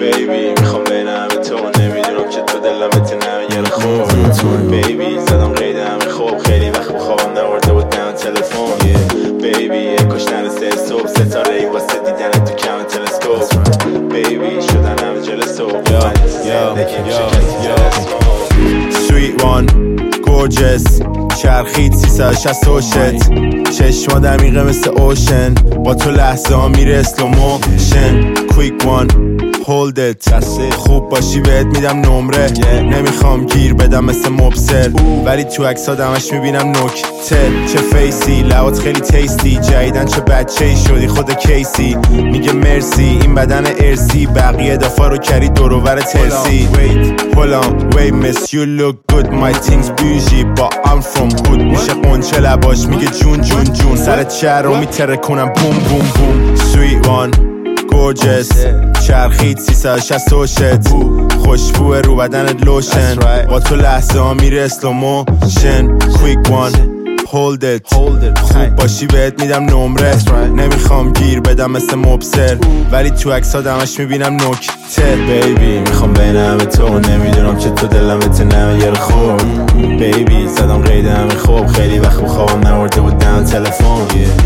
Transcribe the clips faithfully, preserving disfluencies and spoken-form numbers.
بیبی میخوام بینم تو نمیدونم که تو دلمت نمیگره خورد بیبی زدم قید همه خوب خیلی وقت بخوابم نورده بود نه تلفن بیبی کش نرسه صبح ستاره ای واسه دیدن تو کم تلسکوپ بیبی شدن همه جلسو Sweet one gorgeous چرخید سیصد و شصت و شت چشما دمیقه مثل اوشن با تو لحظه ها میره اسلو موشن Quick one hold it خوب باشی بهت میدم نمره yeah. نمیخوام گیر بدم مثل مبصر ولی تو عکس‌ها دمش میبینم نکته چه فیسی لبات خیلی تیستی جدیدن چه بچه‌ای شدی خود کیسی میگه مرسی این بدن ارسی بقیه دفعه رو کردی دور و بر ترسی wait hold on wait miss you look good my things bougie but I'm from hood میشه قنچه لباش میگه جون جون جون سرت شهر رو میتره کنم بوم بوم بوم Sweet one gorgeous چرخید سیصد و شصت و شت خوشبو رو بدنت لوشن با تو لحظه ها میره اسلو موشن Quick one hold it خوب باشی بهت میدم نمره نمیخوام گیر بدم مثل مبصر ولی تو عکس ها دمش میبینم نکته بیبی میخوام بینم تو نمیدونم که تو دلمت نمیگره خورد بیبی زدم قید همه خوب خیلی وقت بخوابم نورده بود نه تلفن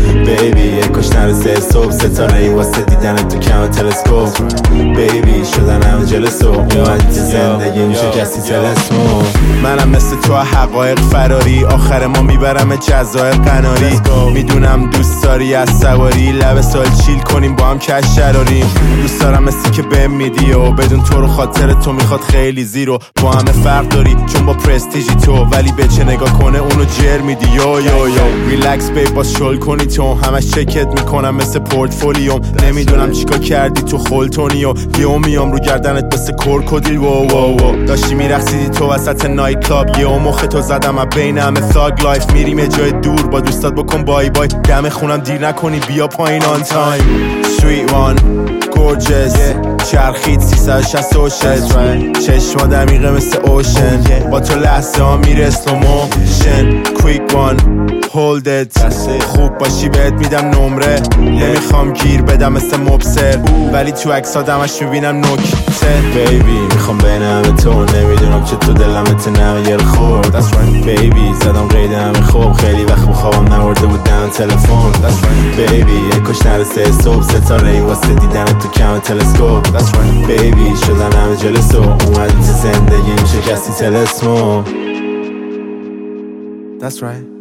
بیبی کش نرسه صبح ستاره ای واسه دیدن تو کم تلسکوپ بیبی شدن همه جلسو اومدی تو زندگی میشه کسی تلسمو منم مثل تو حقایق فراری آخر ما میبرم جزایر قناری میدونم دوست داری از سواری لب سال چیل کنیم با هم کش شراریم دوست دارم مثل که بهم میدی و بدون تو رو خاطر تو میخواد خیلی زیرو با همه فرق داری چون با پرستیجی تو ولی به چه نگاه کنه اونو جر میدی یو یو یو ریلکس بیب باز شل کنی تو همش چکت میکنم مثل پورتفولیوم نمیدونم چیکار کردی تو خلطونی و یهو میام رو گردنت مثل کرکودیل و و و داشتی میرقصیدی تو وسط نایت کلاب یهو مخ تو زدم از بین همه ثاگ لایف میریم جای دور با دوستات بکن بای بای دم خونم دیر نکنی بیا پایین آن تایم Sweet one gorgeous چرخید سیصد و شصت و شت چشما دمیقه مثل اوشن با تو لحظه ها میره اسلو موشن Quick one hold it خوب باشی بهت میدم نمره نمیخوام گیر بدم مثل مبصر ولی تو عکس ها دمش میبینم نکته بیبی میخوام بینم تو نمیدونم که تو دلمت نمیگره خورد بیبی زدم قید همه خوب خیلی وقت بخوابم نورده بود نه تلفن بیبی کش نرسه صبح ستاره ای واسه دیدن تو کم تلسکوپ بیبی شدن همه جلسو اومدی تو زندگی میشه کسی تلسمو That's right